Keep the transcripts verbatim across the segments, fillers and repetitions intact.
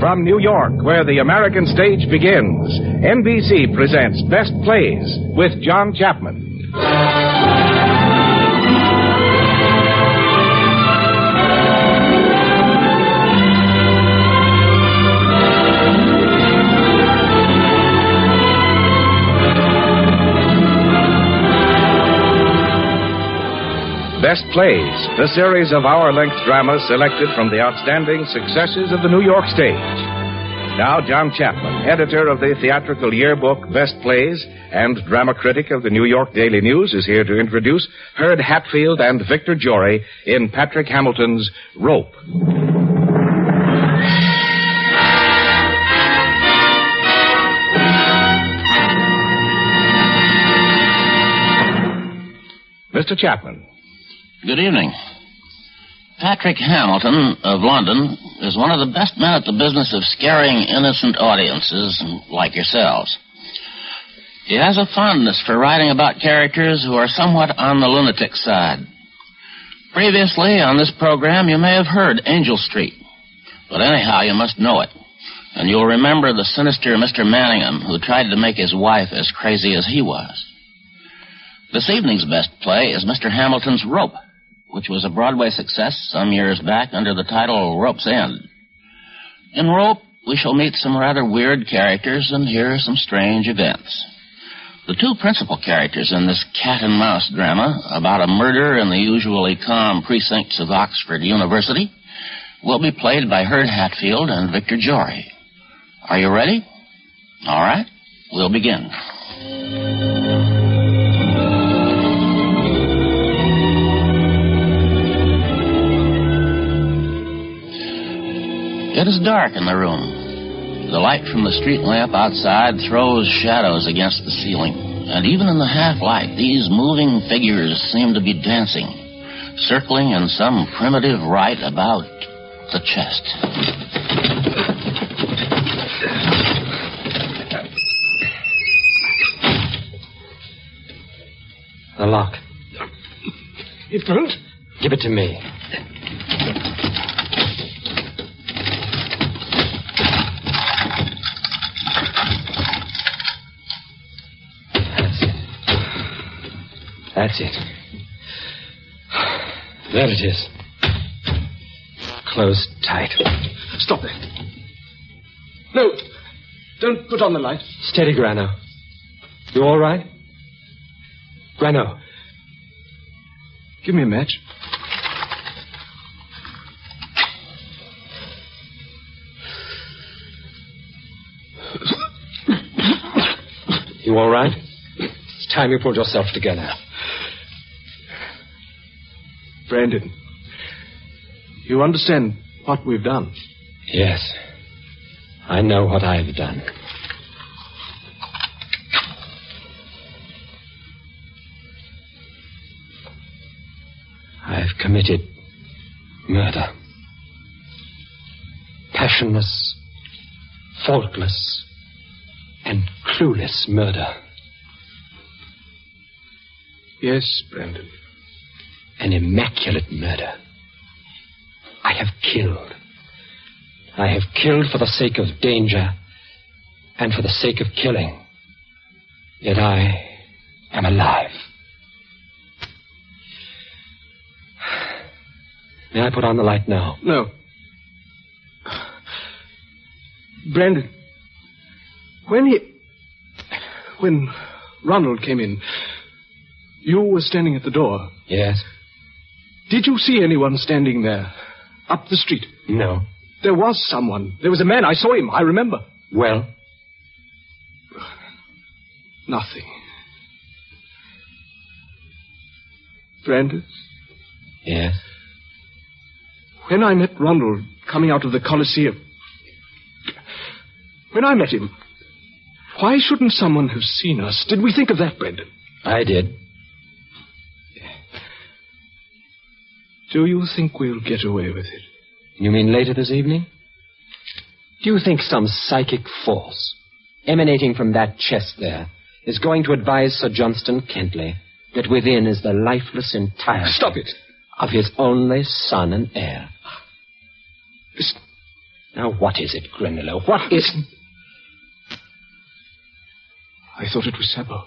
From New York, where the American stage begins, N B C presents Best Plays with John Chapman. Best Plays, the series of hour-length dramas selected from the outstanding successes of the New York stage. Now, John Chapman, editor of the theatrical yearbook Best Plays and drama critic of the New York Daily News, is here to introduce Hurd Hatfield and Victor Jory in Patrick Hamilton's Rope. Mister Chapman. Good evening. Patrick Hamilton of London is one of the best men at the business of scaring innocent audiences like yourselves. He has a fondness for writing about characters who are somewhat on the lunatic side. Previously on this program, you may have heard Angel Street, but anyhow, you must know it. And you'll remember the sinister Mister Manningham who tried to make his wife as crazy as he was. This evening's best play is Mister Hamilton's Rope, which was a Broadway success some years back under the title Rope's End. In Rope, we shall meet some rather weird characters and hear some strange events. The two principal characters in this cat-and-mouse drama about a murder in the usually calm precincts of Oxford University will be played by Hurd Hatfield and Victor Jory. Are you ready? All right, we'll begin. It is dark in the room. The light from the street lamp outside throws shadows against the ceiling, and even in the half-light, these moving figures seem to be dancing, circling in some primitive rite about the chest. The lock. It won't? Give it to me. That's it. There it is. Closed tight. Stop there. No, don't put on the light. Steady, Grano. You all right? Grano. Give me a match. You all right? It's time you pulled yourself together. Brandon, you understand what we've done? Yes. I know what I've done. I've committed murder. Passionless, faultless, and clueless murder. Yes, Brandon. An immaculate murder. I have killed. I have killed for the sake of danger and for the sake of killing. Yet I am alive. May I put on the light now? No. Brandon, when he... When Ronald came in, you were standing at the door. Yes. Did you see anyone standing there, up the street? No. There was someone. There was a man. I saw him. I remember. Well? Nothing. Brandon? Yes? When I met Ronald coming out of the Coliseum, when I met him, why shouldn't someone have seen us? Did we think of that, Brandon? I did. Do you think we'll get away with it? You mean later this evening? Do you think some psychic force emanating from that chest there is going to advise Sir Johnston Kentley that within is the lifeless entirety... Stop it! ...of his only son and heir? Listen. Now, what is it, Grinilo? What is... Listen. I thought it was Sabo.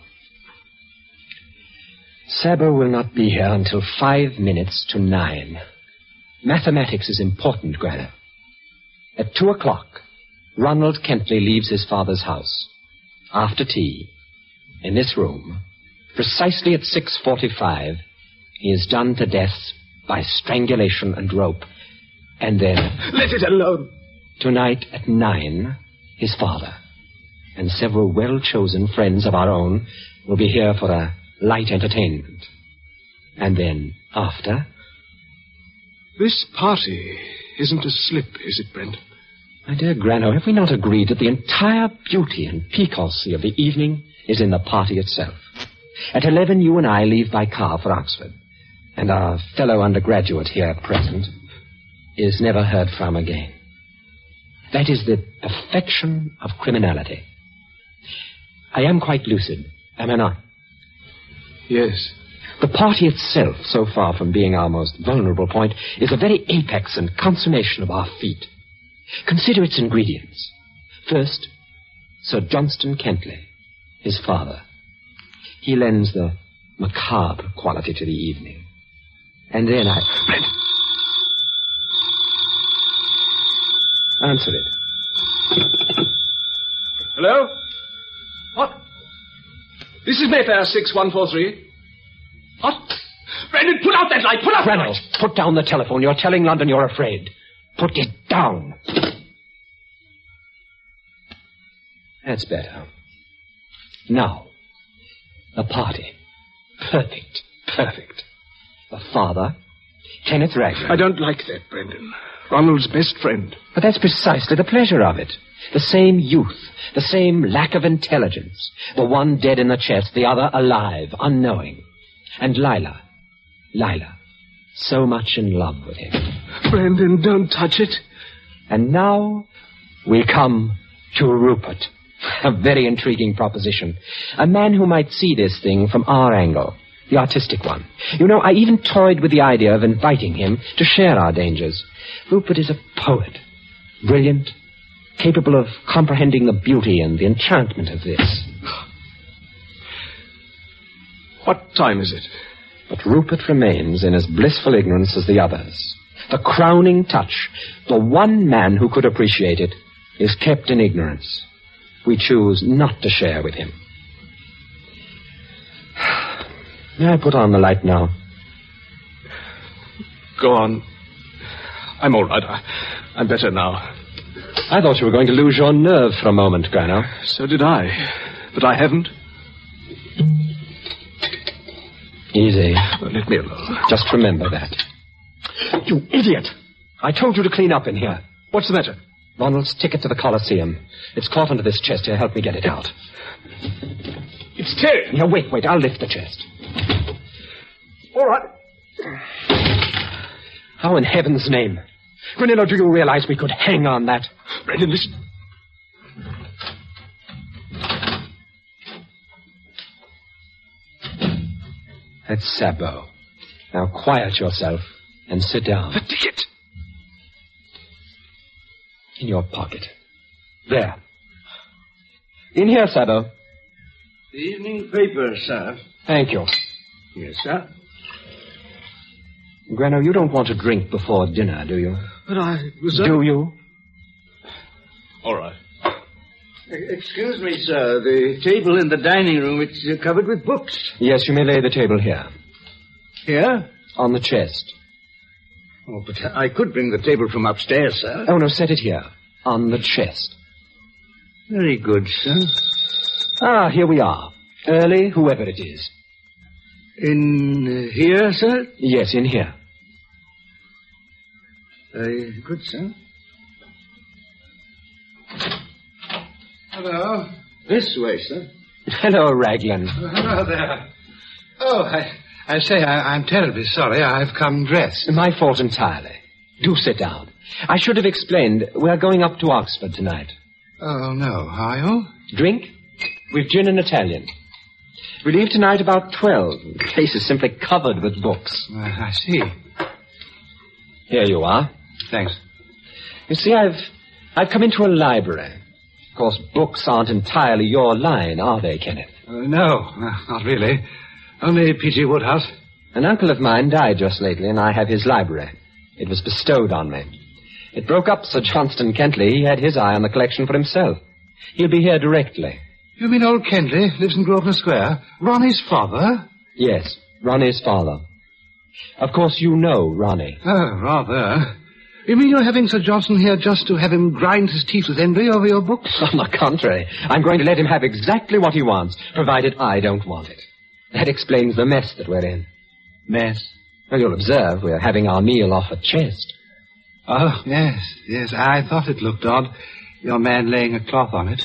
Sabo will not be here until five minutes to nine. Mathematics is important, Grana. At two o'clock, Ronald Kentley leaves his father's house. After tea, in this room, precisely at six forty-five, he is done to death by strangulation and rope. And then... Let it alone. Tonight at nine, his father and several well-chosen friends of our own will be here for a light entertainment. And then, after... This party isn't a slip, is it, Brendan? My dear Grano, have we not agreed that the entire beauty and piquancy of the evening is in the party itself? At eleven, you and I leave by car for Oxford, and our fellow undergraduate here present is never heard from again. That is the perfection of criminality. I am quite lucid, am I not? Yes. The party itself, so far from being our most vulnerable point, is the very apex and consummation of our feat. Consider its ingredients. First, Sir Johnston Kentley, his father. He lends the macabre quality to the evening. And then I... Brendan! Answer it. Hello? What? This is Mayfair six one four three. What? Brendan, put out that light! Put out Reynolds, that light! put down the telephone. You're telling London you're afraid. Put it down. That's better. Now, the party. Perfect. Perfect. The father, Kenneth Raglan. I don't like that, Brendan. Ronald's best friend. But that's precisely the pleasure of it. The same youth, the same lack of intelligence. The one dead in the chest, the other alive, unknowing. And Lila, Lila, so much in love with him. Brendan, don't touch it. And now we come to Rupert. A very intriguing proposition. A man who might see this thing from our angle, the artistic one. You know, I even toyed with the idea of inviting him to share our dangers. Rupert is a poet, brilliant, capable of comprehending the beauty and the enchantment of this. What time is it? But Rupert remains in as blissful ignorance as the others. The crowning touch, the one man who could appreciate it, is kept in ignorance. We choose not to share with him. May I put on the light now? Go on. I'm all right. I, I'm better now. I thought you were going to lose your nerve for a moment, Grano. So did I. But I haven't. Easy. Well, let me alone. Just remember that. You idiot! I told you to clean up in here. What's the matter? Ronald's ticket to the Coliseum. It's caught under this chest here. Help me get it out. It's Terry. Now, wait, wait. I'll lift the chest. All right. How in heaven's name? Granillo, do you realize we could hang on that? Brendan, listen. That's Sabo. Now quiet yourself and sit down. The ticket. In your pocket. There. In here, Sabo. The evening paper, sir. Thank you. Yes, sir. Grano, you don't want to drink before dinner, do you? But I was... Do you? All right. Excuse me, sir. The table in the dining room, it's uh, covered with books. Yes, you may lay the table here. Here? On the chest. Oh, but I could bring the table from upstairs, sir. Oh, no, set it here. On the chest. Very good, sir. Ah, here we are. Early, whoever it is. In uh, here, sir? Yes, in here. Very good, sir. Hello. This way, sir. Hello, Raglan. Oh, hello there. Oh, I, I say, I, I'm terribly sorry. I've come dressed. My fault entirely. Do sit down. I should have explained. We're going up to Oxford tonight. Oh, no. Are you? Drink? We've gin and Italian. We leave tonight about twelve. The place is simply covered with books. Uh, I see. Here you are. Thanks. You see, I've I've come into a library. Of course, books aren't entirely your line, are they, Kenneth? Uh, no, no, not really. Only P G Woodhouse. An uncle of mine died just lately, and I have his library. It was bestowed on me. It broke up Sir Johnston Kentley. He had his eye on the collection for himself. He'll be here directly. You mean old Kentley lives in Grosvenor Square? Ronnie's father? Yes, Ronnie's father. Of course, you know Ronnie. Oh, rather. You mean you're having Sir Johnson here just to have him grind his teeth with envy over your books? On the contrary, I'm going to let him have exactly what he wants, provided I don't want it. That explains the mess that we're in. Mess? Well, you'll observe we're having our meal off a chest. Oh, yes, yes. I thought it looked odd. Your man laying a cloth on it.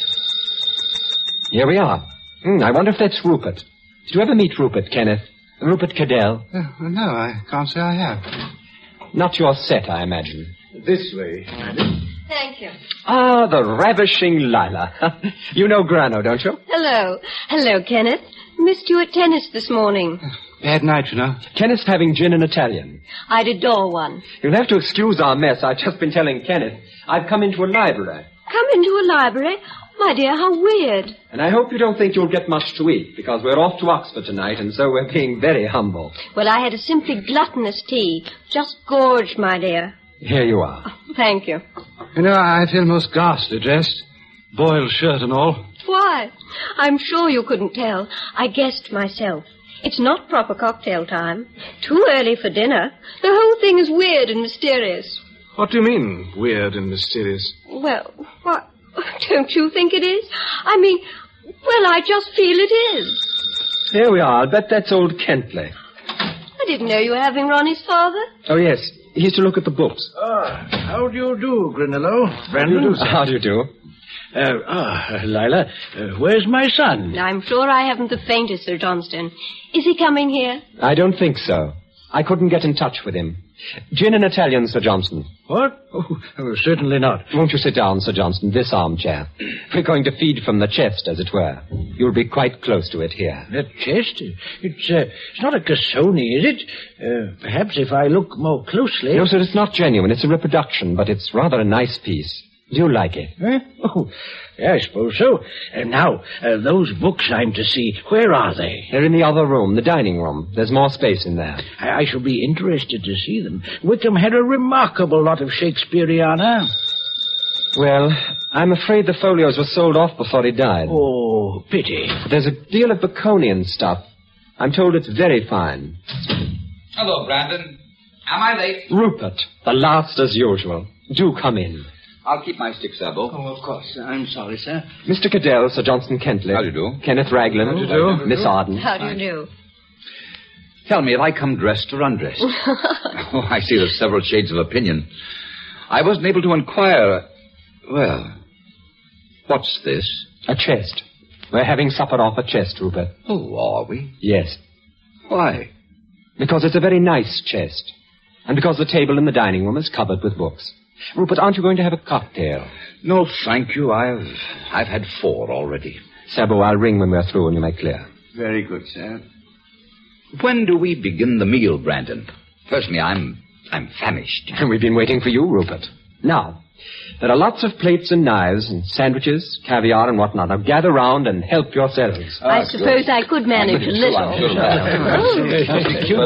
Here we are. Hmm, I wonder if that's Rupert. Did you ever meet Rupert, Kenneth? Rupert Cadell? Uh, no, I can't say I have. Not your set, I imagine. This way, madam. Thank you. Ah, the ravishing Lila. You know Grano, don't you? Hello. Hello, Kenneth. Missed you at tennis this morning. Bad night, you know. Kenneth's having gin and Italian. I'd adore one. You'll have to excuse our mess. I've just been telling Kenneth I've come into a library. Come into a library? My dear, how weird. And I hope you don't think you'll get much to eat, because we're off to Oxford tonight, and so we're being very humble. Well, I had a simply gluttonous tea. Just gorged, my dear. Here you are. Oh, thank you. You know, I feel most ghastly dressed. Boiled shirt and all. Why? I'm sure you couldn't tell. I guessed myself. It's not proper cocktail time. Too early for dinner. The whole thing is weird and mysterious. What do you mean, weird and mysterious? Well, what? Don't you think it is? I mean, well, I just feel it is. Here we are. I bet that's old Kentley. I didn't know you were having Ronnie's father. Oh, yes. He's to look at the books. Ah, how do you do, Grinello? Brandon? How do you do? Uh, ah, Lila, uh, where's my son? I'm sure I haven't the faintest, Sir Johnston. Is he coming here? I don't think so. I couldn't get in touch with him. Gin and Italian, Sir Johnston. What? Oh, oh, certainly not. Won't you sit down, Sir Johnston, this armchair? We're going to feed from the chest, as it were. You'll be quite close to it here. The chest? It's, uh, it's not a Cassoni, is it? Uh, perhaps if I look more closely... No, sir, it's not genuine. It's a reproduction, but it's rather a nice piece. Do you like it? Huh? Oh, yeah, I suppose so. Uh, now, uh, those books I'm to see, where are they? They're in the other room, the dining room. There's more space in there. I, I shall be interested to see them. Wickham had a remarkable lot of Shakespeareana. Well, I'm afraid the folios were sold off before he died. Oh, pity. There's a deal of Baconian stuff. I'm told it's very fine. Hello, Brandon. Am I late? Rupert, the last as usual. Do come in. I'll keep my stick, Sabo. Oh, of course. I'm sorry, sir. Mister Cadell, Sir Johnston Kentley. How do you do? Kenneth Raglan. How do you do? Miss Arden. How do you do? Tell me, have I come dressed or undressed? Oh, I see there's several shades of opinion. I wasn't able to inquire. Well, what's this? A chest. We're having supper off a chest, Rupert. Oh, are we? Yes. Why? Because it's a very nice chest. And because the table in the dining room is covered with books. Rupert, aren't you going to have a cocktail? No, thank you. I've I've had four already. Sabo, I'll ring when we're through and you make clear. Very good, sir. When do we begin the meal, Brandon? Personally, I'm I'm famished. And we've been waiting for you, Rupert. Now, there are lots of plates and knives and sandwiches, caviar and whatnot. Now gather round and help yourselves. I suppose I could manage a little. Oh, Thank you.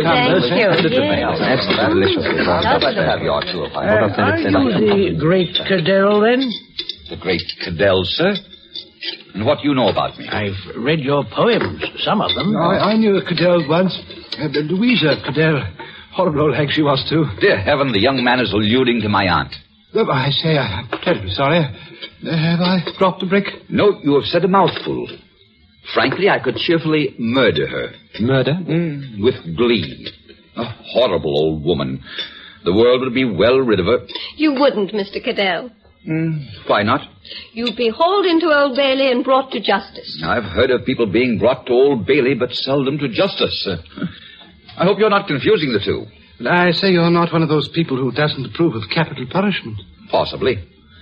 Yes. That's delicious. How about the caviar, too, if I Hold on, Are Philip. you the great Cadell, then? The great Cadell, sir? And what do you know about me? I've read your poems, some of them. I, I knew a Cadell once. Uh, Louisa Cadell. Horrible old hag she was, too. Dear heaven, the young man is alluding to my aunt. Oh, I say, I'm terribly sorry. Uh, have I dropped a brick? No, you have said a mouthful. Frankly, I could cheerfully murder her. Murder? Mm, with glee. A horrible old woman. The world would be well rid of her. You wouldn't, Mister Cadell. Mm, why not? You'd be hauled into Old Bailey and brought to justice. I've heard of people being brought to Old Bailey, but seldom to justice. Uh, I hope you're not confusing the two. I say you're not one of those people who doesn't approve of capital punishment. Possibly.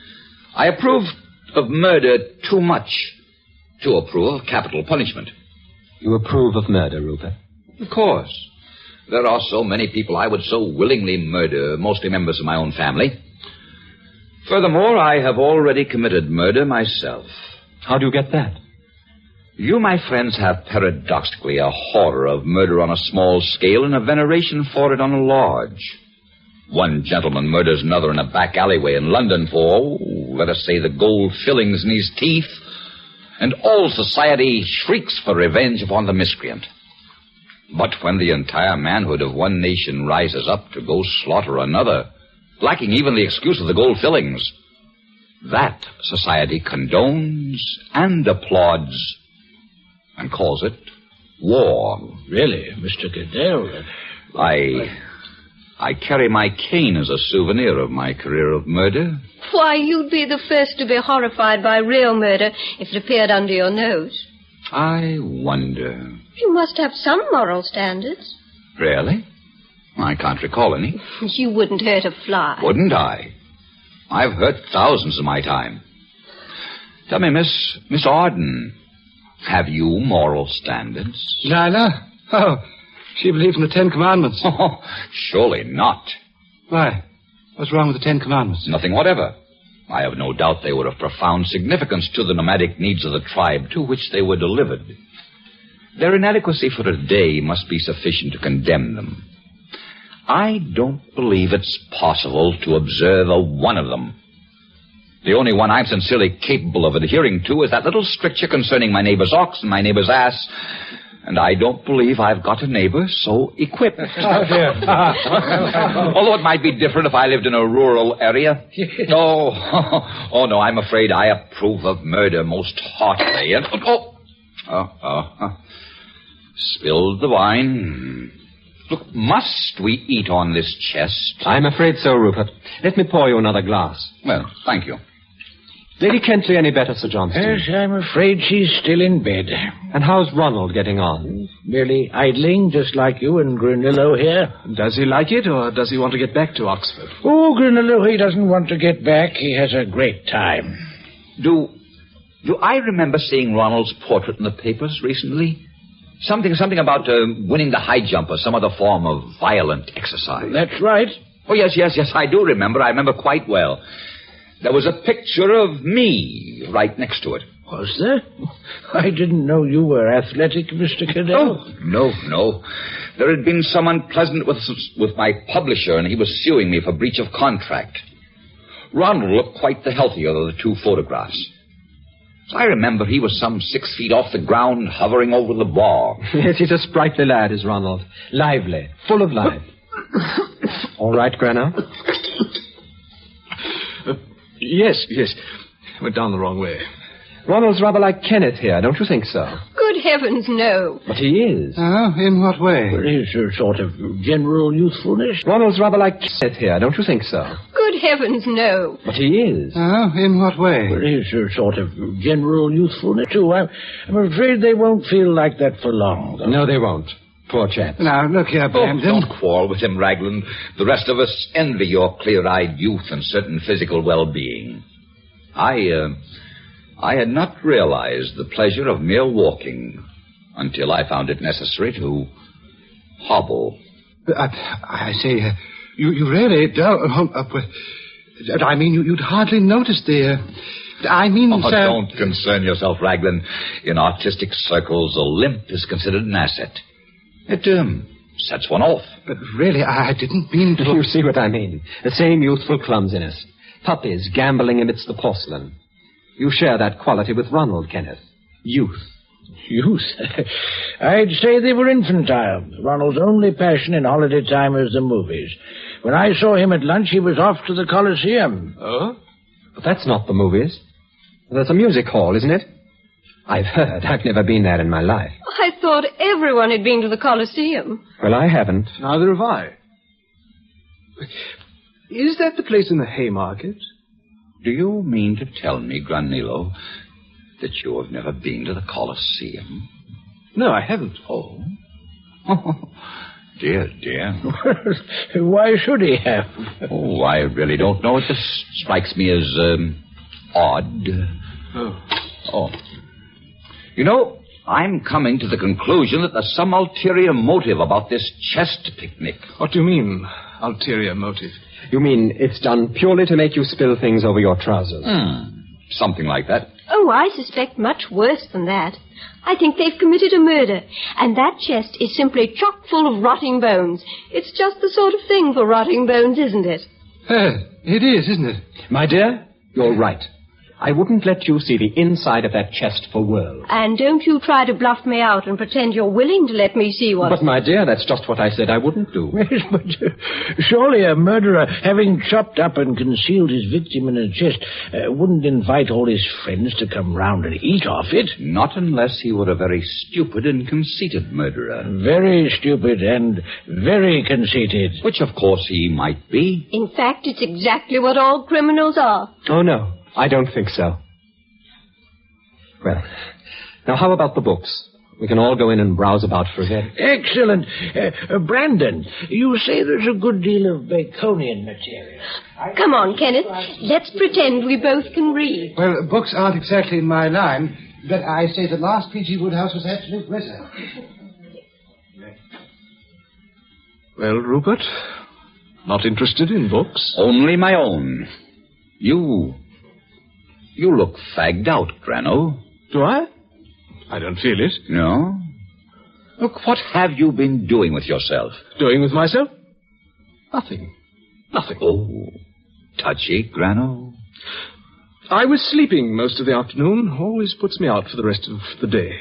I approve of murder too much to approve of capital punishment. You approve of murder, Rupert? Of course. There are so many people I would so willingly murder, mostly members of my own family. Furthermore, I have already committed murder myself. How do you get that? You, my friends, have paradoxically a horror of murder on a small scale and a veneration for it on a large. One gentleman murders another in a back alleyway in London for, oh, let us say, the gold fillings in his teeth, and all society shrieks for revenge upon the miscreant. But when the entire manhood of one nation rises up to go slaughter another, lacking even the excuse of the gold fillings, that society condones and applauds and calls it war. Really, Mister Cadell? I... I carry my cane as a souvenir of my career of murder. Why, you'd be the first to be horrified by real murder if it appeared under your nose. I wonder. You must have some moral standards. Really? I can't recall any. You wouldn't hurt a fly. Wouldn't I? I've hurt thousands in my time. Tell me, Miss Miss Arden, have you moral standards? Lila? Oh, she believes in the Ten Commandments. Oh, surely not. Why? What's wrong with the Ten Commandments? Nothing whatever. I have no doubt they were of profound significance to the nomadic needs of the tribe to which they were delivered. Their inadequacy for a day must be sufficient to condemn them. I don't believe it's possible to observe a one of them. The only one I'm sincerely capable of adhering to is that little stricture concerning my neighbor's ox and my neighbor's ass. And I don't believe I've got a neighbor so equipped. Oh, dear. Although it might be different if I lived in a rural area. Oh, oh, no, I'm afraid I approve of murder most heartily. And, oh, oh, oh, oh. Spilled the wine. Look, must we eat on this chest? I'm afraid so, Rupert. Let me pour you another glass. Well, thank you. Lady Kentley any better, Sir Johnston? Yes, I'm afraid she's still in bed. And how's Ronald getting on? Merely idling, just like you and Granillo here. Does he like it, or does he want to get back to Oxford? Oh, Granillo, he doesn't want to get back. He has a great time. Do, do I remember seeing Ronald's portrait in the papers recently? Something, something about uh, winning the high jump or some other form of violent exercise. That's right. Oh, yes, yes, yes, I do remember. I remember quite well. There was a picture of me right next to it. Was there? I didn't know you were athletic, Mister Cadell. Oh, no, no. There had been some unpleasant with, with my publisher, and he was suing me for breach of contract. Ronald looked quite the healthier of the two photographs. I remember he was some six feet off the ground, hovering over the bar. Yes, he's a sprightly lad, is Ronald. Lively, full of life. All right, Granner? Uh, yes, yes. Went down the wrong way. Ronald's rather like Kenneth here, don't you think so? Good heavens, no. But he is. Oh, in what way? Well, he's a sort of general youthfulness. Ronald's rather like Kenneth here, don't you think so? Good heavens, no. But he is. Oh, in what way? Well, he's a sort of general youthfulness, too. I'm, I'm afraid they won't feel like that for long, though. No, they won't. Poor chap. Now, look here, Brandon. Oh, don't quarrel with him, Raglan. The rest of us envy your clear-eyed youth and certain physical well-being. I, uh... I had not realized the pleasure of mere walking until I found it necessary to hobble. I, I say, uh, you, you really don't... Uh, uh, I mean, you, you'd hardly notice the... Uh, I mean, oh, sir... Don't concern yourself, Raglan. In artistic circles, a limp is considered an asset. It um, sets one off. But really, I didn't mean to... You see what I mean. The same youthful clumsiness. Puppies gambling amidst the porcelain. You share that quality with Ronald, Kenneth. Youth. Youth? I'd say they were infantile. Ronald's only passion in holiday time is the movies. When I saw him at lunch, he was off to the Coliseum. Oh? But that's not the movies. That's a music hall, isn't it? I've heard. I've never been there in my life. I thought everyone had been to the Coliseum. Well, I haven't. Neither have I. Is that the place in the Haymarket? Do you mean to tell me, Granillo, that you have never been to the Coliseum? No, I haven't. Oh? Dear, dear. Why should he have? Oh, I really don't know. It just strikes me as, um, odd. Oh. Oh. You know, I'm coming to the conclusion that there's some ulterior motive about this chest picnic. What do you mean, ulterior motive? You mean it's done purely to make you spill things over your trousers? Hmm. Something like that. Oh, I suspect much worse than that. I think they've committed a murder, and that chest is simply chock full of rotting bones. It's just the sort of thing for rotting bones, isn't it? Uh, it is, isn't it? My dear, you're right. I wouldn't let you see the inside of that chest for worlds. And don't you try to bluff me out and pretend you're willing to let me see what... But, my dear, that's just what I said I wouldn't do. Yes, but uh, surely a murderer, having chopped up and concealed his victim in a chest, uh, wouldn't invite all his friends to come round and eat off it. Not unless he were a very stupid and conceited murderer. Very stupid and very conceited. Which, of course, he might be. In fact, it's exactly what all criminals are. Oh, no. I don't think so. Well, now how about the books? We can all go in and browse about for a bit. Excellent. Uh, uh, Brandon, you say there's a good deal of Baconian material. Come on, Kenneth. Let's pretend we both can read. Well, books aren't exactly in my line, but I say the last P G Woodhouse was absolute wizard. Well, Rupert, not interested in books? Only my own. You... You look fagged out, Grano. Do I? I don't feel it. No? Look, what have you been doing with yourself? Doing with myself? Nothing. Nothing. Oh, touchy, Grano. I was sleeping most of the afternoon. Always puts me out for the rest of the day.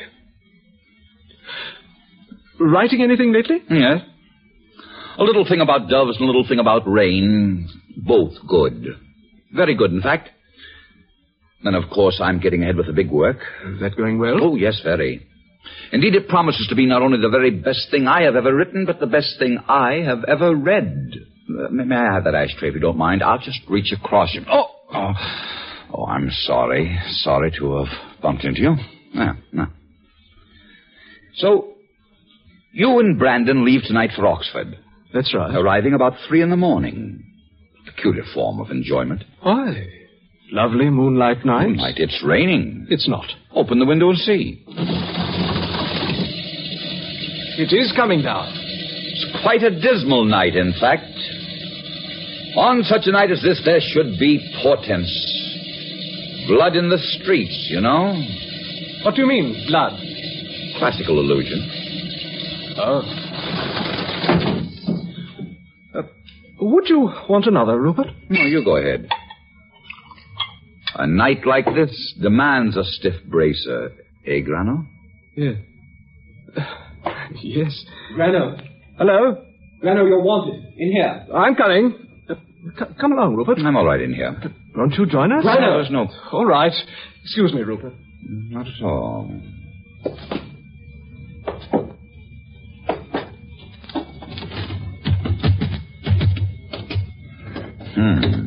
Writing anything lately? Yes. A little thing about doves and a little thing about rain. Both good. Very good, in fact. And, of course, I'm getting ahead with the big work. Is that going well? Oh, yes, very. Indeed, it promises to be not only the very best thing I have ever written, but the best thing I have ever read. Uh, may, may I have that ashtray, if you don't mind? I'll just reach across you. Oh, oh, oh, I'm sorry. Sorry to have bumped into you. No, no. So, you and Brandon leave tonight for Oxford. That's right. Arriving about three in the morning. Peculiar form of enjoyment. Why? Lovely moonlight night. Moonlight. It's raining. It's not. Open the window and see. It is coming down. It's quite a dismal night, in fact. On such a night as this, there should be portents. Blood in the streets, you know. What do you mean, blood? Classical illusion. Oh. Uh, would you want another, Rupert? No, you go ahead. A night like this demands a stiff bracer, eh, Grano? Yeah. Uh, yes. Grano. Hello? Grano, you're wanted. In here. I'm coming. Uh, c- come along, Rupert. I'm all right in here. Uh, won't you join us? Grano. There's no... All right. Excuse me, Rupert. Not at all. Hmm.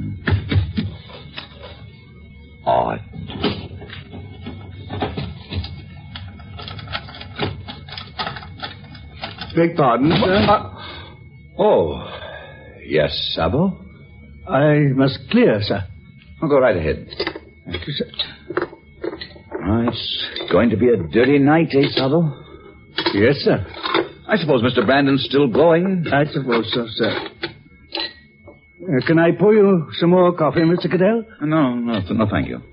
Odd. Beg pardon, sir? Uh, oh, yes, Sabo? I must clear, sir. I'll go right ahead. Thank you, sir. Oh, it's going to be a dirty night, eh, Sabo? Yes, sir. I suppose Mister Brandon's still going? I suppose so, sir. Uh, can I pour you some more coffee, Mister Caddell? No, no, no, thank you.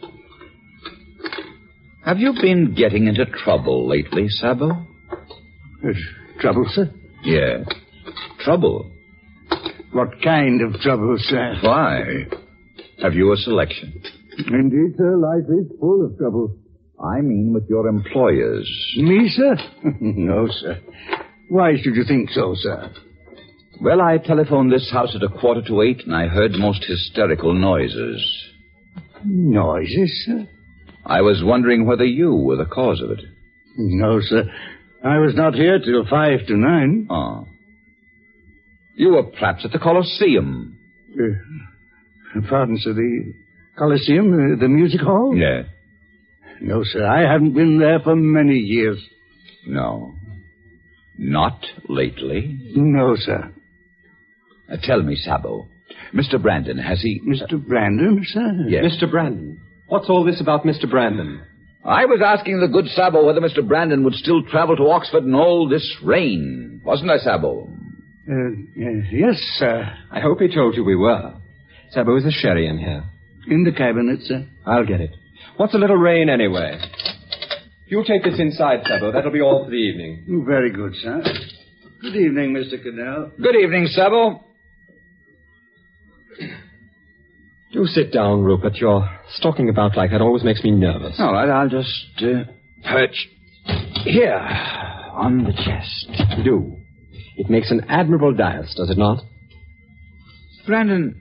Have you been getting into trouble lately, Sabo? Uh, trouble, sir? Yeah. Trouble? What kind of trouble, sir? Why? Have you a selection? Indeed, sir, life is full of trouble. I mean with your employers. Me, sir? No, sir. Why should you think so, sir? Well, I telephoned this house at a quarter to eight, and I heard most hysterical noises. Noises, sir? I was wondering whether you were the cause of it. No, sir. I was not here till five to nine. Oh. You were perhaps at the Colosseum. Uh, pardon, sir, the Colosseum, uh, the music hall? Yeah. No, sir, I haven't been there for many years. No. Not lately? No, sir. Uh, tell me, Sabo, Mister Brandon, has he... Mister Brandon, sir? Yes. Mister Brandon. What's all this about Mister Brandon? I was asking the good Sabo whether Mister Brandon would still travel to Oxford in all this rain. Wasn't I, Sabo? Uh, uh, yes, sir. I hope he told you we were. Sabo, is the sherry in here? In the cabinet, sir. I'll get it. What's a little rain, anyway? You take this inside, Sabo. That'll be all for the evening. Oh, very good, sir. Good evening, Mister Cadell. Good evening, Sabo. Do sit down, Rupert. Your stalking about like that always makes me nervous. All right, I'll just uh, perch here on the chest. Do. It makes an admirable dais, does it not? Brandon,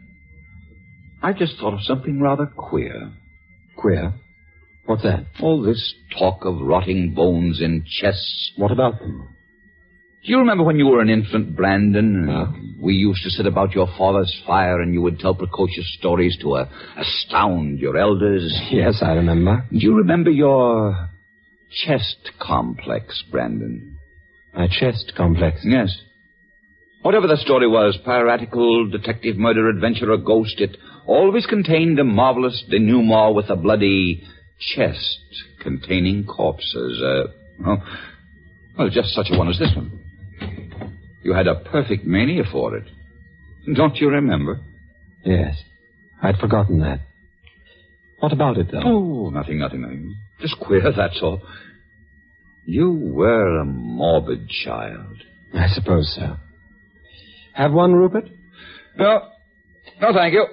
I just thought of something rather queer. Queer? What's that? All this talk of rotting bones in chests. What about them? Do you remember when you were an infant, Brandon? Huh? We used to sit about your father's fire and you would tell precocious stories to uh, astound your elders. Yes, I remember. Do you remember your chest complex, Brandon? My chest complex? Yes. Whatever the story was, piratical, detective, murder, adventure, or ghost, it always contained a marvelous denouement with a bloody chest containing corpses. Uh, well, well, just such a one as this one. You had a perfect mania for it. Don't you remember? Yes. I'd forgotten that. What about it, though? Oh, nothing, nothing, nothing. Just queer, that's all. You were a morbid child. I suppose so. Have one, Rupert? No. No, thank you.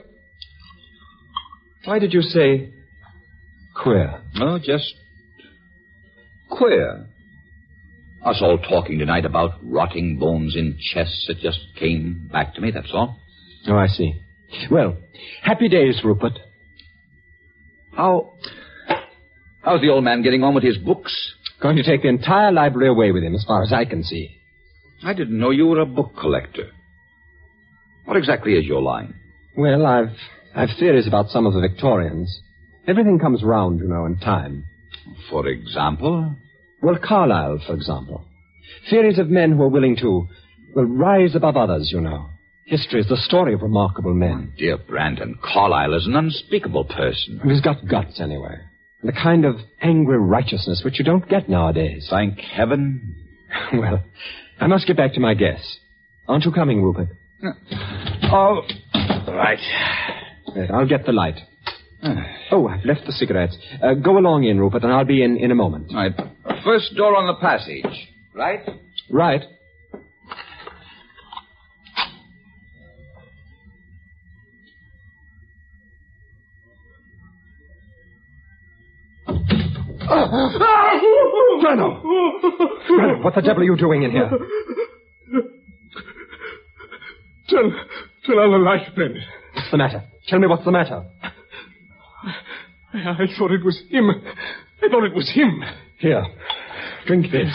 Why did you say queer? No, just queer. Us all talking tonight about rotting bones in chests. It just came back to me, that's all. Oh, I see. Well, happy days, Rupert. How... How's the old man getting on with his books? Going to take the entire library away with him, as far as I can see. I didn't know you were a book collector. What exactly is your line? Well, I've I've theories about some of the Victorians. Everything comes round, you know, in time. For example? Well, Carlyle, for example. Theories of men who are willing to, well, rise above others, you know. History is the story of remarkable men. Dear Brandon, Carlyle is an unspeakable person. He's got guts, anyway. And a kind of angry righteousness which you don't get nowadays. Thank heaven. Well, I must get back to my guess. Aren't you coming, Rupert? Oh, right. Right, I'll get the light. Oh, I've left the cigarettes. Uh, go along in, Rupert, and I'll be in in a moment. Right. First door on the passage, right? Right. Grano! Grano, what the devil are you doing in here? Turn, turn on the light, Brendan. What's the matter? Tell me what's the matter. I, I thought it was him. I thought it was him. Here, drink this.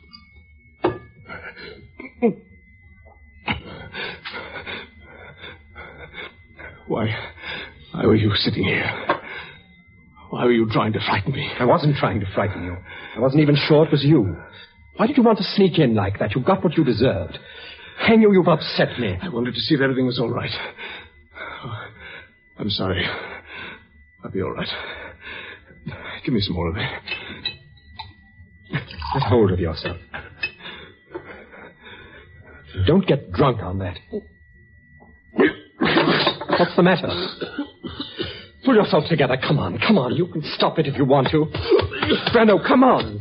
Why, why were you sitting here? Why were you trying to frighten me? I wasn't trying to frighten you. I wasn't even sure it was you. Why did you want to sneak in like that? You got what you deserved. Hang you, you've upset me. I wanted to see if everything was all right. Oh, I'm sorry. I'll be all right. Give me some more of that. Get hold of yourself. Don't get drunk on that. What's the matter? Pull yourself together. Come on, come on. You can stop it if you want to. Brando, come on.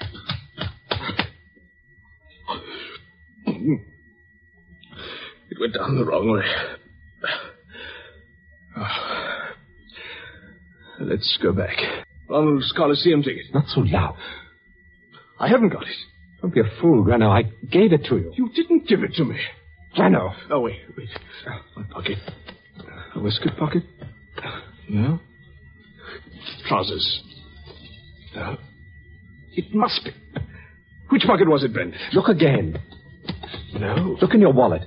It went down the wrong way. Oh. Let's go back. Ronald's Coliseum ticket. Not so loud. I haven't got it. Don't be a fool, Grano. I gave it to you. You didn't give it to me. Grano. Oh, wait, wait. My pocket. A waistcoat pocket. No. Trousers. No. It must be. Which pocket was it, Brent? Look again. No. Look in your wallet.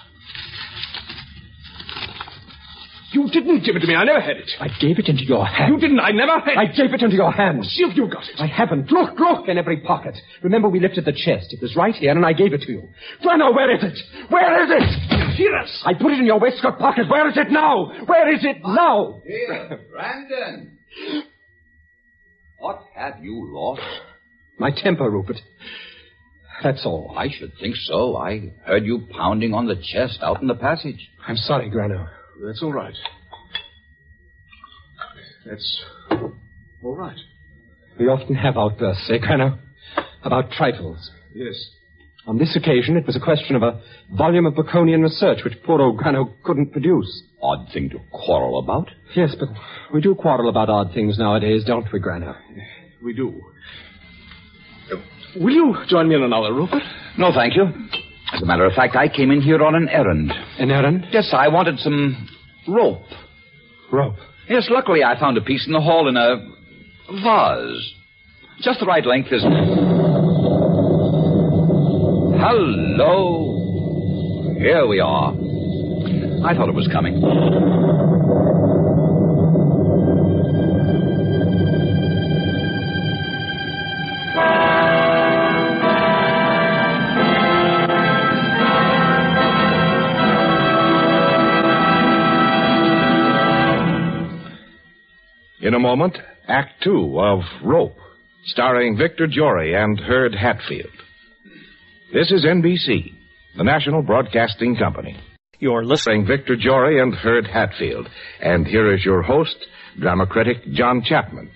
You didn't give it to me. I never had it. I gave it into your hand. You didn't. I never had it. I gave it into your hand. See if you got it. I haven't. Look, look in every pocket. Remember, we lifted the chest. It was right here, and I gave it to you. Grano, where is it? Where is it? Here it is. I put it in your waistcoat pocket. Where is it now? Where is it now? Here, Brandon. What have you lost? My temper, Rupert. That's all. I should think so. I heard you pounding on the chest out in the passage. I'm sorry, Grano. That's all right. That's all right. We often have outbursts, eh, Grano? About trifles. Yes. On this occasion, it was a question of a volume of Baconian research which poor old Grano couldn't produce. Odd thing to quarrel about. Yes, but we do quarrel about odd things nowadays, don't we, Grano? We do. Uh, will you join me on another, Rupert? No, thank you. As a matter of fact, I came in here on an errand. An errand? Yes, I wanted some rope. Rope? Yes, luckily I found a piece in the hall in a vase. Just the right length, isn't it? Hello. Here we are. I thought it was coming. In a moment, Act Two of Rope, starring Victor Jory and Herd Hatfield. This is N B C, the National Broadcasting Company. You're listening Victor Jory and Herd Hatfield. And here is your host, drama critic John Chapman.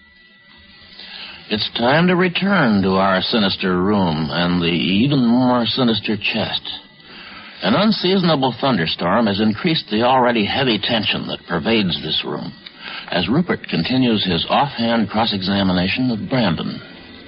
It's time to return to our sinister room and the even more sinister chest. An unseasonable thunderstorm has increased the already heavy tension that pervades this room as Rupert continues his offhand cross-examination of Brandon.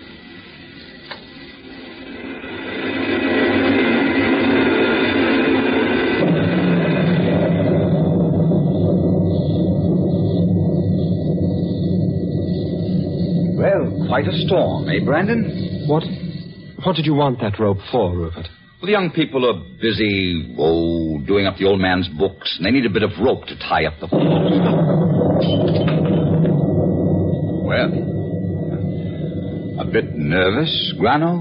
Well, quite a storm, eh, Brandon? What, what did you want that rope for, Rupert? Well, the young people are busy, oh, doing up the old man's books, and they need a bit of rope to tie up the poles. Well, a bit nervous, Grano?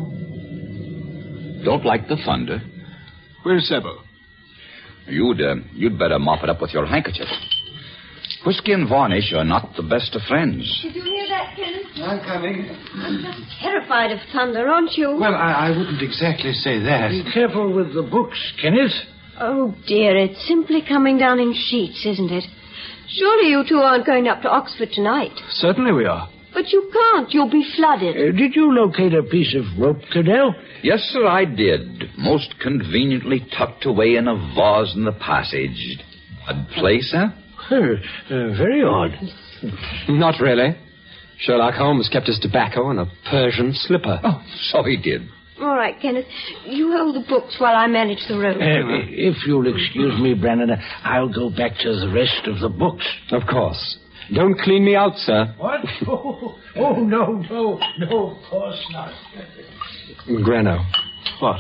Don't like the thunder. Where's Sebo? You'd, uh, you'd better mop it up with your handkerchief. Whiskey and varnish are not the best of friends. Did you hear that, Kenneth? I'm coming. I'm just terrified of thunder, aren't you? Well, I, I wouldn't exactly say that. Be careful with the books, Kenneth. Oh, dear, it's simply coming down in sheets, isn't it? Surely you two aren't going up to Oxford tonight. Certainly we are. But you can't. You'll be flooded. Uh, did you locate a piece of rope, Cadell? Yes, sir, I did. Most conveniently tucked away in a vase in the passage. Odd place, huh? Uh, uh, very odd. Not really. Sherlock Holmes kept his tobacco in a Persian slipper. Oh, so he did. All right, Kenneth. You hold the books while I manage the rope. Uh, if you'll excuse me, Brandon, I'll go back to the rest of the books. Of course. Don't clean me out, sir. What? Oh, oh no, no, no, of course not. Grano. What?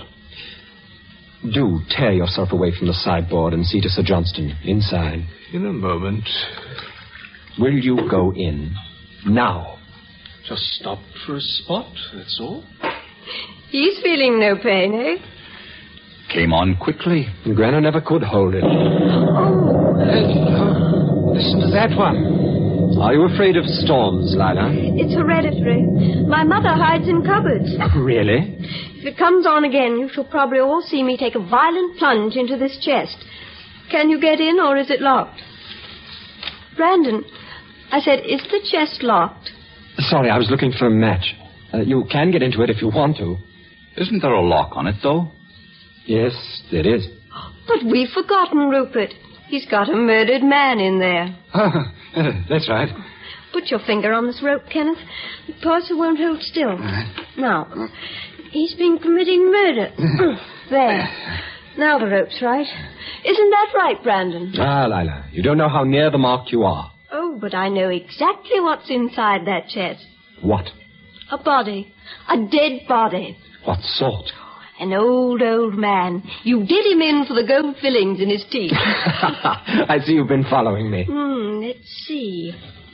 Do tear yourself away from the sideboard and see to Sir Johnston inside. In a moment. Will you go in now? Just stopped for a spot, that's all. He's feeling no pain, eh? Came on quickly. Grano never could hold it. Oh. Listen to that one. Are you afraid of storms, Lila? It's hereditary. My mother hides in cupboards. Really? If it comes on again, you shall probably all see me take a violent plunge into this chest. Can you get in, or is it locked? Brandon, I said, is the chest locked? Sorry, I was looking for a match. Uh, you can get into it if you want to. Isn't there a lock on it, though? Yes, there is. But we've forgotten Rupert. He's got a murdered man in there. Oh, uh, that's right. Put your finger on this rope, Kenneth. The parcel won't hold still. Right. Now, he's been committing murder. There. Now the rope's right. Isn't that right, Brandon? Ah, Lila, you don't know how near the mark you are. Oh, but I know exactly what's inside that chest. What? A body. A dead body. What sort? An old, old man. You did him in for the gold fillings in his teeth. I see you've been following me. Hmm, let's see.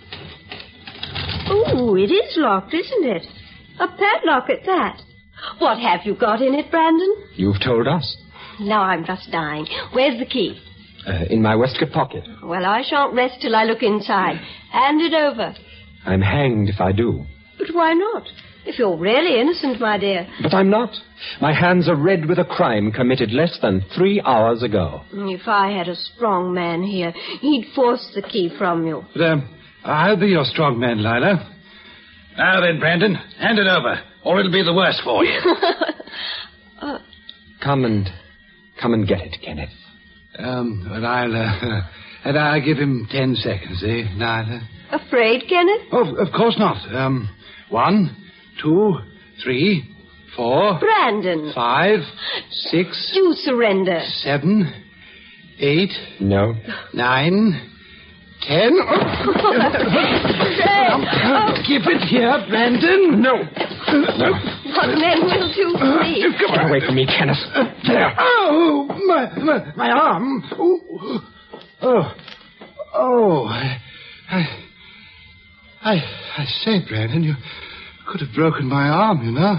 Oh, it is locked, isn't it? A padlock at that. What have you got in it, Brandon? You've told us. Now I'm just dying. Where's the key? Uh, in my waistcoat pocket. Well, I shan't rest till I look inside. Hand it over. I'm hanged if I do. But why not? If you're really innocent, my dear. But I'm not. My hands are red with a crime committed less than three hours ago. If I had a strong man here, he'd force the key from you. But, um, I'll be your strong man, Lila. Now then, Brandon, hand it over, or it'll be the worse for you. uh, come and... come and get it, Kenneth. Um, but I'll, uh, and I'll give him ten seconds, eh, Lila? Afraid, Kenneth? Oh, of course not. Um, one, two, three, four... Brandon. Five, six... Do surrender. Seven, eight... No. Nine... Ten... oh. Keep it here, Brandon. No. No. What men will do for me? Come on. Away from me, Kenneth. There. Oh, my, my, my arm. Oh, oh, oh. I, I, I, I say, Brandon, you could have broken my arm, you know.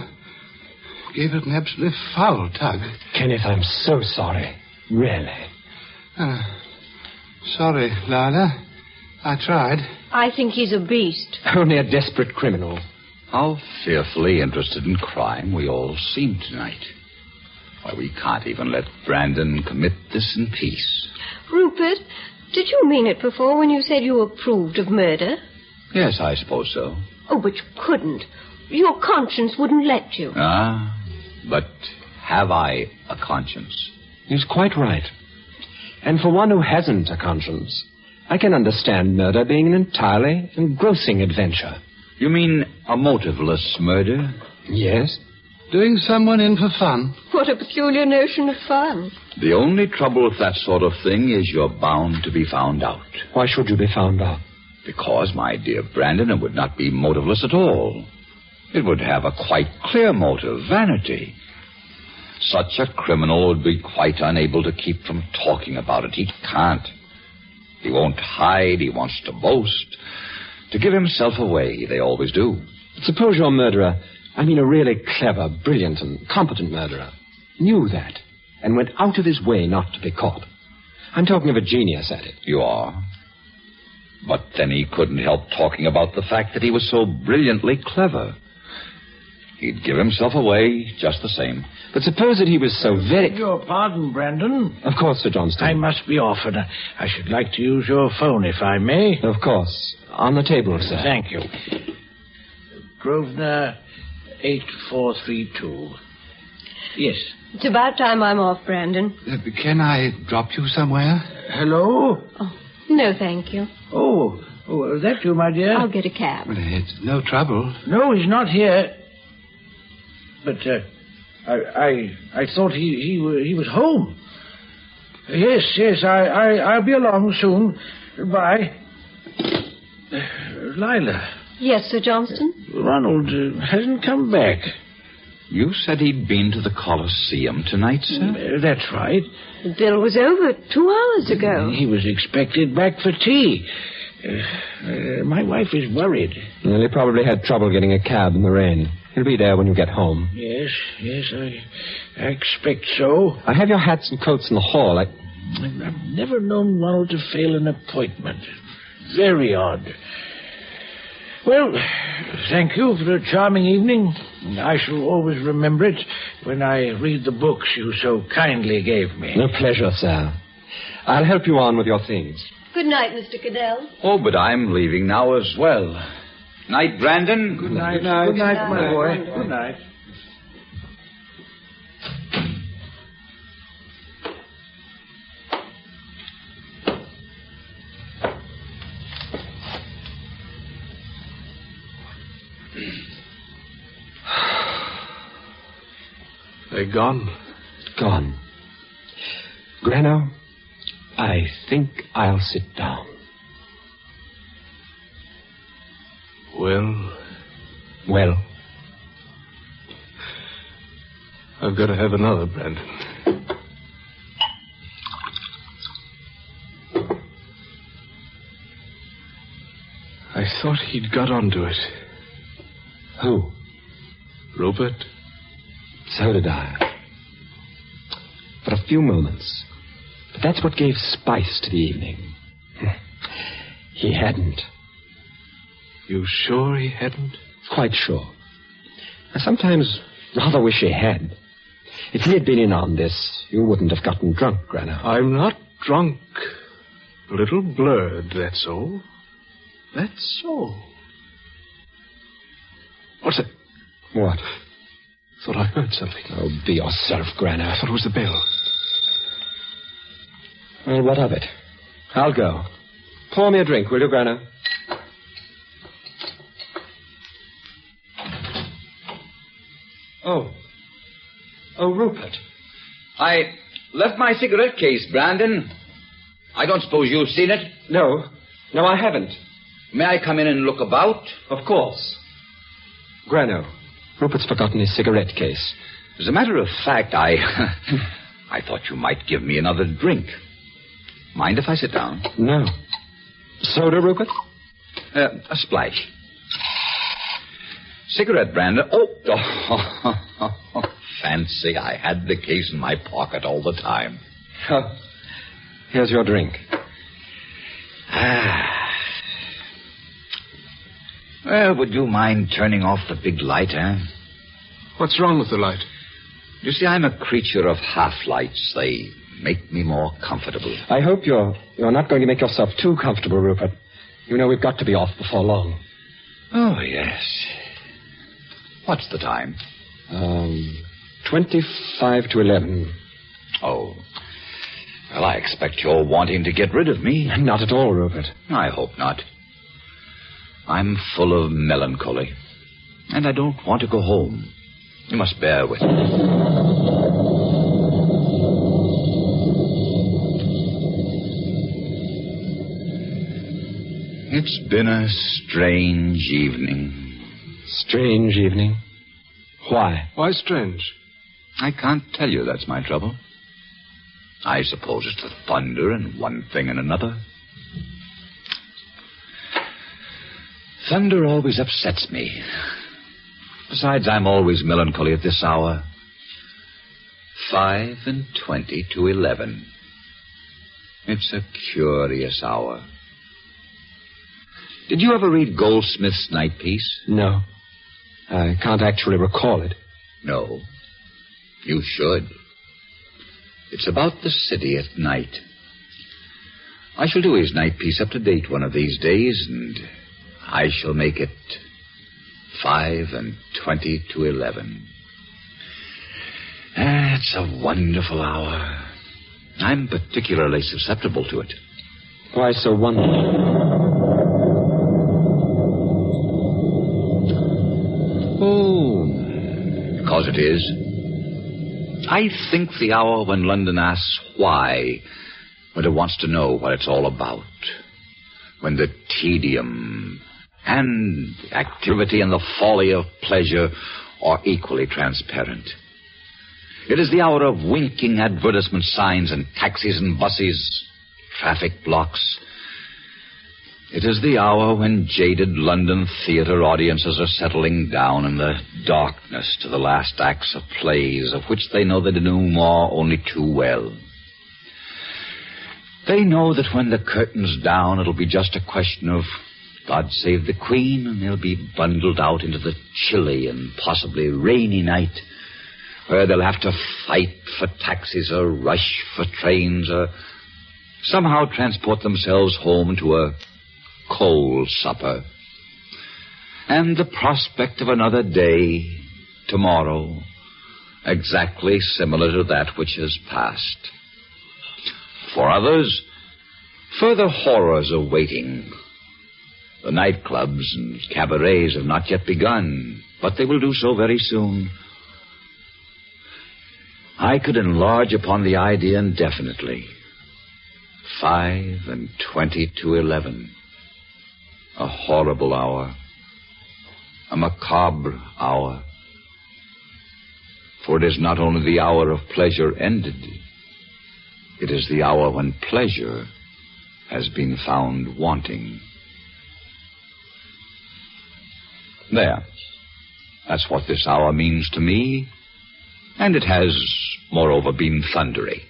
Gave it an absolutely foul tug. Kenneth, I'm so sorry. Really. Uh, sorry, Lila. I tried. I think he's a beast. Only a desperate criminal. How fearfully interested in crime we all seem tonight. Why, we can't even let Brandon commit this in peace. Rupert, did you mean it before when you said you approved of murder? Yes, I suppose so. Oh, but you couldn't. Your conscience wouldn't let you. Ah, but have I a conscience? He's quite right. And for one who hasn't a conscience, I can understand murder being an entirely engrossing adventure. You mean a motiveless murder? Yes. Doing someone in for fun. What a peculiar notion of fun. The only trouble with that sort of thing is you're bound to be found out. Why should you be found out? Because, my dear Brandon, it would not be motiveless at all. It would have a quite clear motive, vanity. Such a criminal would be quite unable to keep from talking about it. He can't. He won't hide. He wants to boast. To give himself away, they always do. Suppose your murderer, I mean a really clever, brilliant, and competent murderer, knew that and went out of his way not to be caught. I'm talking of a genius at it. You are. But then he couldn't help talking about the fact that he was so brilliantly clever. He'd give himself away just the same. But suppose that he was so very... Your pardon, Brandon. Of course, Sir Johnston. I must be off, and I should like to use your phone, if I may. Of course. On the table, sir. Thank you. Grosvenor eight four three two. Yes. It's about time I'm off, Brandon. Uh, can I drop you somewhere? Hello? Oh, no, thank you. Oh, oh, is that you, my dear? I'll get a cab. Well, it's no trouble. No, he's not here. But uh, I, I, I thought he, he, wa- he was home. Yes, yes, I, I, I'll be along soon. Goodbye. Uh, Lila. Yes, Sir Johnston? Ronald uh, hasn't come back. You said he'd been to the Colosseum tonight, sir? Uh, that's right. The bill was over two hours ago. He was expected back for tea. Uh, uh, my wife is worried. Well, he probably had trouble getting a cab in the rain. He'll be there when you get home. Yes, yes, I, I expect so. I have your hats and coats in the hall. I... I've never known Ronald to fail an appointment. Very odd. Well, thank you for a charming evening. I shall always remember it when I read the books you so kindly gave me. No pleasure, sir. I'll help you on with your things. Good night, Mister Cadell. Oh, but I'm leaving now as well. Night, Brandon. Good night. Good night, Good night my boy. Good night. They're gone. Gone. Grano, I think I'll sit down. Well, Well, I've got to have another, Brandon. I thought he'd got onto it. who? Rupert? So did I. For a few moments. But that's what gave spice to the evening. He hadn't. You sure he hadn't? Quite sure. I sometimes rather wish he had. If he had been in on this, you wouldn't have gotten drunk, Grano. I'm not drunk. A little blurred, that's all. That's all. What's it? What? Thought I heard something. Oh, be yourself, Grano. I thought it was the bell. Well, what of it? I'll go. Pour me a drink, will you, Grano? Oh. Oh, Rupert. I left my cigarette case, Brandon. I don't suppose you've seen it? No. No, I haven't. May I come in and look about? Of course. Grano, Rupert's forgotten his cigarette case. As a matter of fact, I... I thought you might give me another drink. Mind if I sit down? No. Soda, Rupert? Uh, a splash. Cigarette, Brandon. Oh, oh, fancy I had the case in my pocket all the time. Oh, here's your drink. Ah. Well, would you mind turning off the big light, eh? What's wrong with the light? You see, I'm a creature of half-lights. They make me more comfortable. I hope you're you're not going to make yourself too comfortable, Rupert. You know we've got to be off before long. Oh, yes. What's the time? Um, twenty-five to eleven. Oh. Well, I expect you're wanting to get rid of me. Not at all, Rupert. I hope not. I'm full of melancholy. And I don't want to go home. You must bear with me. It's been a strange evening. Strange evening? Why? Why strange? I can't tell you that's my trouble. I suppose it's the thunder and one thing and another. Thunder always upsets me. Besides, I'm always melancholy at this hour. Five and twenty to eleven. It's a curious hour. Did you ever read Goldsmith's Night Piece? No. I can't actually recall it. No. You should. It's about the city at night. I shall do his night piece up to date one of these days, and I shall make it five and twenty to eleven. Ah, it's a wonderful hour. I'm particularly susceptible to it. Why so wonderful? Oh, because it is. I think the hour when London asks why, when it wants to know what it's all about, when the tedium and activity and the folly of pleasure are equally transparent. It is the hour of winking advertisement signs and taxis and buses, traffic blocks. It is the hour when jaded London theatre audiences are settling down in the darkness to the last acts of plays of which they know the denouement only too well. They know that when the curtain's down, it'll be just a question of God Save the Queen, and they'll be bundled out into the chilly and possibly rainy night, where they'll have to fight for taxis or rush for trains or somehow transport themselves home to a cold supper. And the prospect of another day, tomorrow, exactly similar to that which has passed. For others, further horrors are waiting. The nightclubs and cabarets have not yet begun, but they will do so very soon. I could enlarge upon the idea indefinitely. Five and twenty to eleven. A horrible hour. A macabre hour. For it is not only the hour of pleasure ended, it is the hour when pleasure has been found wanting. There. That's what this hour means to me, and it has, moreover, been thundery.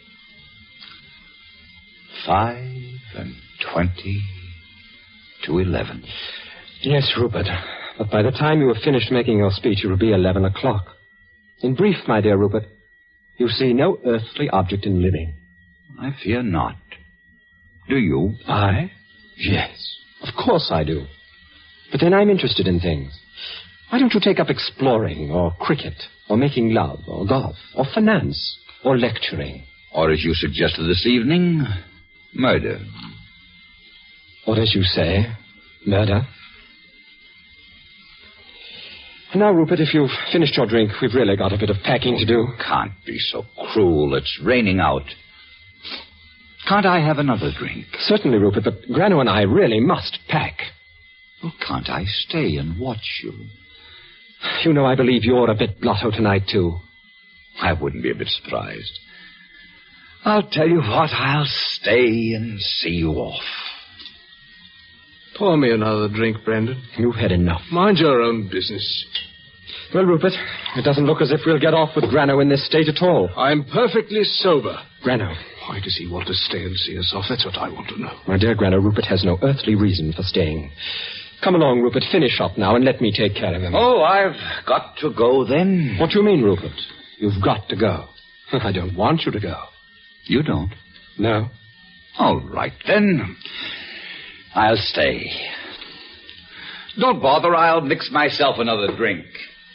Five and twenty to eleven. Yes, Rupert. But by the time you have finished making your speech, it will be eleven o'clock. In brief, my dear Rupert, you see no earthly object in living. I fear not. Do you? I? Yes. Of course I do. But then I'm interested in things. Why don't you take up exploring, or cricket, or making love, or golf, or finance, or lecturing? Or, as you suggested this evening, murder. Or, as you say, murder. Now, Rupert, if you've finished your drink, we've really got a bit of packing to do. Can't be so cruel. It's raining out. Can't I have another drink? Certainly, Rupert, but Grano and I really must pack. Well, can't I stay and watch you? You know, I believe you're a bit blotto tonight, too. I wouldn't be a bit surprised. I'll tell you what, I'll stay and see you off. Pour me another drink, Brandon. You've had enough. Mind your own business. Well, Rupert, it doesn't look as if we'll get off with Grano in this state at all. I'm perfectly sober. Grano. Why does he want to stay and see us off? That's what I want to know. My dear Grano, Rupert has no earthly reason for staying. Come along, Rupert. Finish up now and let me take care of him. Oh, I've got to go then. What do you mean, Rupert? You've got to go. I don't want you to go. You don't? No. All right, then. I'll stay. Don't bother. I'll mix myself another drink.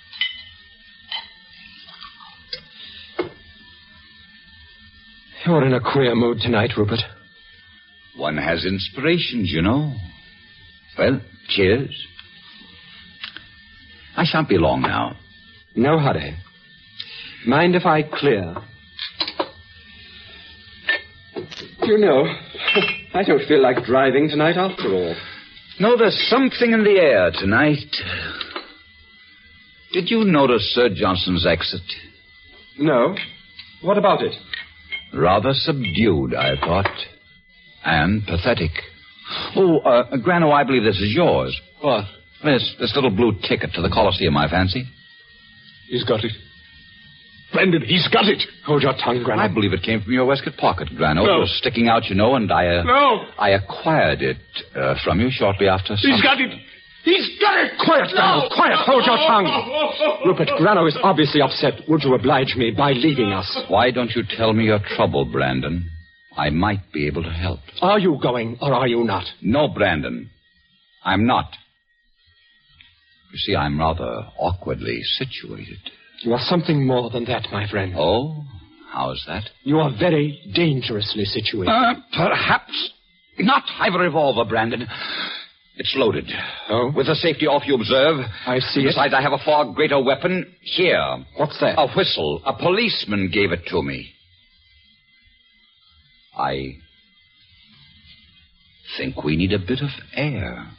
You're in a queer mood tonight, Rupert. One has inspirations, you know. Well, cheers. I shan't be long now. No hurry. Mind if I clear? You know, I don't feel like driving tonight after all. No, there's something in the air tonight. Did you notice Sir Johnson's exit? No. What about it? Rather subdued, I thought. And pathetic. Oh, uh, Grano, I believe this is yours. What? This, this little blue ticket to the Colosseum, I fancy. He's got it. Brandon, he's got it. Hold your tongue, Grano. I believe it came from your waistcoat pocket, Grano. No. It was sticking out, you know, and I... Uh, no. I acquired it uh, from you shortly after... Some... He's got it. He's got it. Quiet, Grano. No. Quiet. Hold your tongue. Rupert, Grano is obviously upset. Would you oblige me by leaving us? Why don't you tell me your trouble, Brandon? I might be able to help. Are you going, or are you not? No, Brandon. I'm not. You see, I'm rather awkwardly situated. You are something more than that, my friend. Oh? How's that? You are very dangerously situated. Uh, perhaps not. I've a revolver, Brandon. It's loaded. Oh? With the safety off, you observe. I see it. Besides, I have a far greater weapon here. What's that? A whistle. A policeman gave it to me. I think we need a bit of air.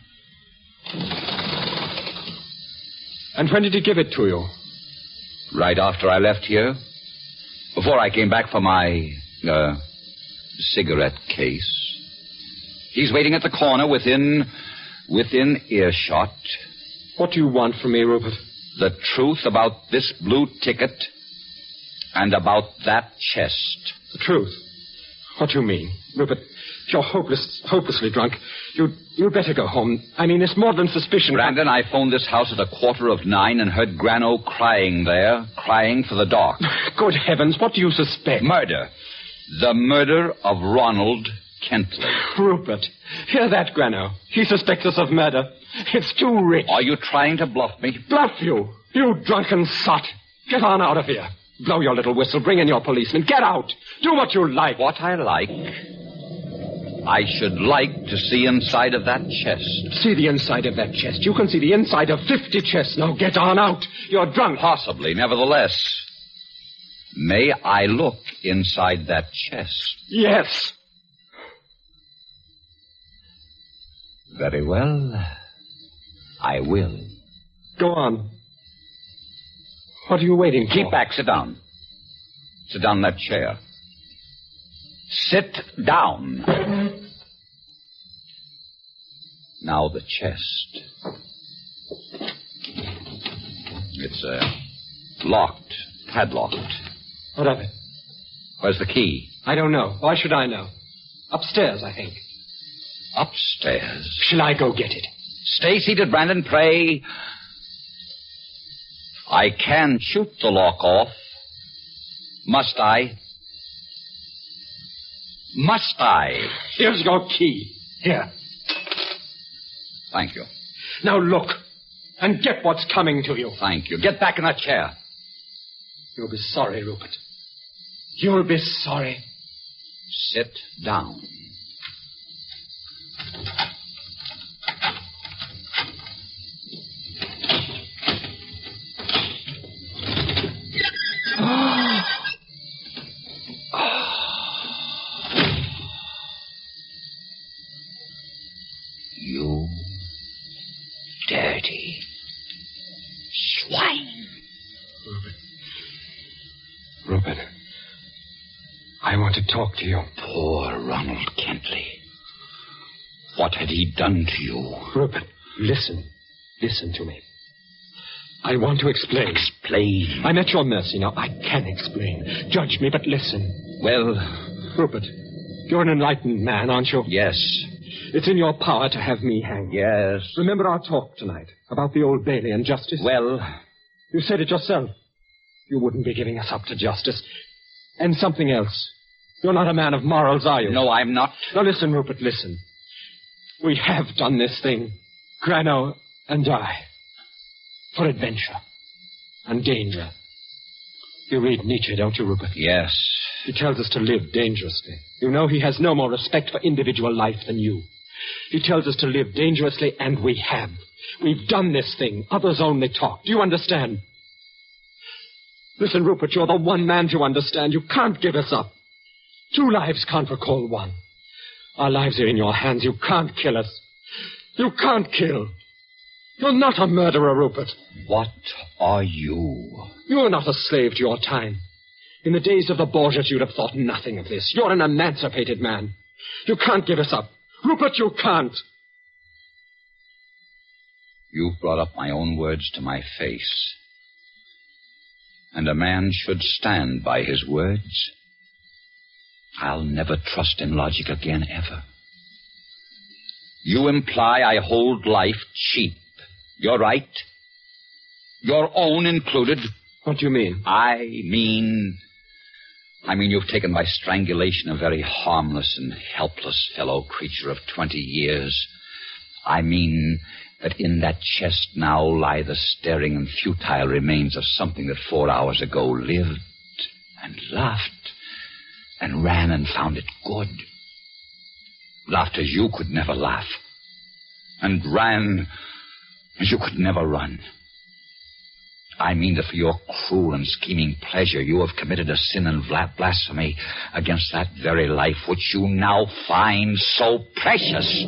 And when did he give it to you? Right after I left here. Before I came back for my, uh, cigarette case. He's waiting at the corner within, within earshot. What do you want from me, Rupert? The truth about this blue ticket and about that chest. The truth? What do you mean? Rupert, you're hopeless, hopelessly drunk. You'd, you'd better go home. I mean, it's more than suspicion. Brandon, I phoned this house at a quarter of nine and heard Grano crying there, crying for the dark. Good heavens, what do you suspect? Murder. The murder of Ronald Kentley. Rupert, hear that, Grano. He suspects us of murder. It's too rich. Are you trying to bluff me? Bluff you? You drunken sot. Get on out of here. Blow your little whistle. Bring in your policeman. Get out. Do what you like. What I like? I should like to see inside of that chest. See the inside of that chest. You can see the inside of fifty chests. Now get on out. You're drunk. Possibly. Nevertheless, may I look inside that chest? Yes. Very well. I will. Go on. What are you waiting for? Keep back. Sit down. Sit down in that chair. Sit down. Now the chest. It's, uh, locked, padlocked. What of it? Where's the key? I don't know. Why should I know? Upstairs, I think. Upstairs? Shall I go get it? Stay seated, Brandon, pray. I can shoot the lock off. Must I? Must I? Here's your key. Here. Thank you. Now look, and get what's coming to you. Thank you. Get back in that chair. You'll be sorry, Rupert. You'll be sorry. Sit down. You dirty swine. Rupert. Rupert. I want to talk to you. Poor Ronald Kentley. What had he done to you? Rupert, listen. Listen to me. I want to explain. Explain? I'm at your mercy now. I can explain. Judge me, but listen. Well... Rupert, you're an enlightened man, aren't you? Yes. It's in your power to have me hanged. Yes. Remember our talk tonight about the Old Bailey and justice? Well... You said it yourself. You wouldn't be giving us up to justice. And something else. You're not a man of morals, are you? No, I'm not. Now listen, Rupert, listen. We have done this thing, Grano and I, for adventure and danger. You read Nietzsche, don't you, Rupert? Yes. He tells us to live dangerously. You know he has no more respect for individual life than you. He tells us to live dangerously, and we have. We've done this thing. Others only talk. Do you understand? Listen, Rupert, you're the one man to understand. You can't give us up. Two lives can't recall one. Our lives are in your hands. You can't kill us. You can't kill. You're not a murderer, Rupert. What are you? You're not a slave to your time. In the days of the Borgias, you'd have thought nothing of this. You're an emancipated man. You can't give us up. Rupert, you can't. You've brought up my own words to my face. And a man should stand by his words. I'll never trust in logic again, ever. You imply I hold life cheap. You're right. Your own included. What do you mean? I mean... I mean you've taken by strangulation a very harmless and helpless fellow creature of twenty years. I mean that in that chest now lie the staring and futile remains of something that four hours ago lived and laughed and ran and found it good. Laughed as you could never laugh. And ran as you could never run. I mean that for your cruel and scheming pleasure, you have committed a sin and blasphemy against that very life which you now find so precious.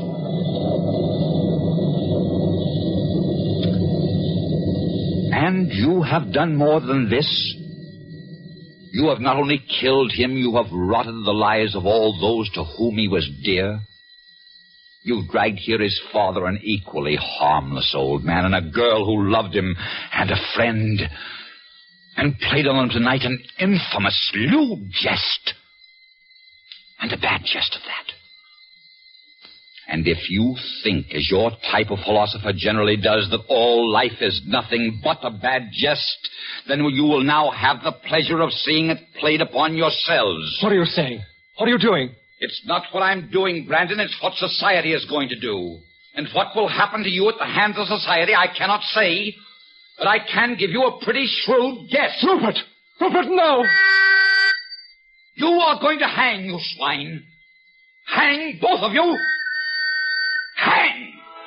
And you have done more than this. You have not only killed him, you have rotted the lives of all those to whom he was dear. You've dragged here his father, an equally harmless old man, and a girl who loved him, and a friend, and played on him tonight an infamous, lewd jest, and a bad jest of that. And if you think, as your type of philosopher generally does, that all life is nothing but a bad jest, then you will now have the pleasure of seeing it played upon yourselves. What are you saying? What are you doing? It's not what I'm doing, Brandon. It's what society is going to do. And what will happen to you at the hands of society, I cannot say. But I can give you a pretty shrewd guess. Rupert! Rupert, no! You are going to hang, you swine. Hang, both of you. Hang!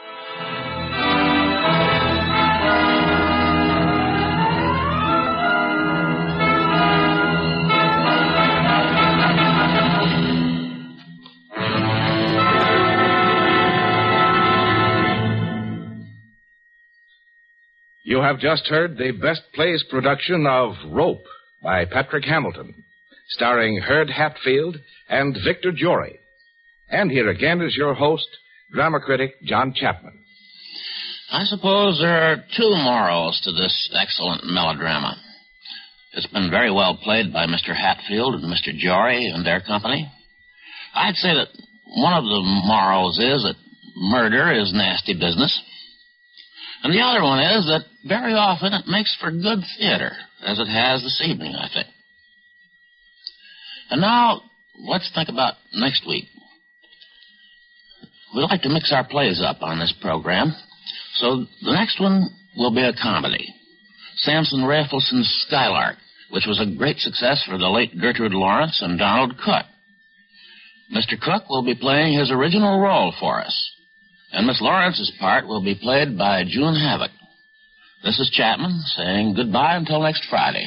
You have just heard the Best Plays production of Rope by Patrick Hamilton, starring Herd Hatfield and Victor Jory. And here again is your host, drama critic John Chapman. I suppose there are two morals to this excellent melodrama. It's been very well played by Mister Hatfield and Mister Jory and their company. I'd say that one of the morals is that murder is nasty business. And the other one is that very often it makes for good theater, as it has this evening, I think. And now, let's think about next week. We like to mix our plays up on this program, so the next one will be a comedy. Samson Raffleson's Skylark, which was a great success for the late Gertrude Lawrence and Donald Cook. Mister Cook will be playing his original role for us, and Miss Lawrence's part will be played by June Havoc. This is Chapman saying goodbye until next Friday.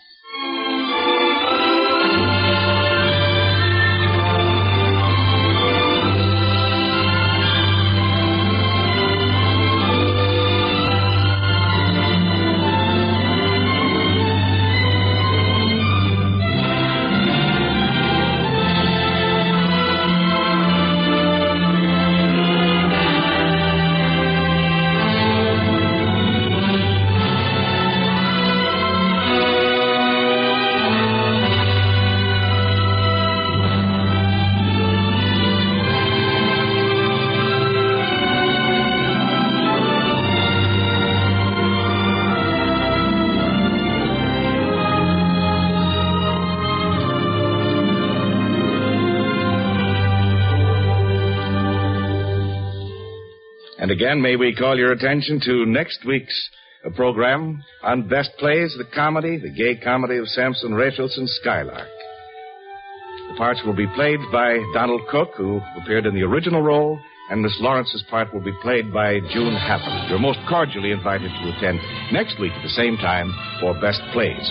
And again, may we call your attention to next week's uh, program on Best Plays, the comedy, the gay comedy of Samson Raffleson's Skylark. The parts will be played by Donald Cook, who appeared in the original role, and Miss Lawrence's part will be played by June Havoc. You're most cordially invited to attend next week at the same time for Best Plays.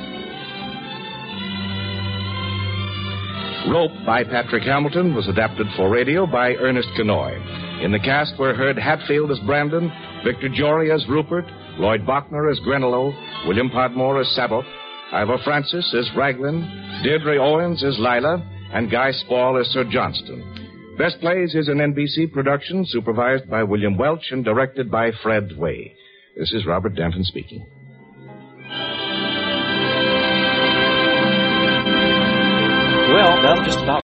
Rope by Patrick Hamilton was adapted for radio by Ernest Kenoy. In the cast were Herb Hatfield as Brandon, Victor Jory as Rupert, Lloyd Bachner as Grenolo, William Podmore as Sabot, Ivor Francis as Raglan, Deirdre Owens as Lila, and Guy Spall as Sir Johnston. Best Plays is an N B C production supervised by William Welch and directed by Fred Way. This is Robert Denton speaking. Well, that'll just about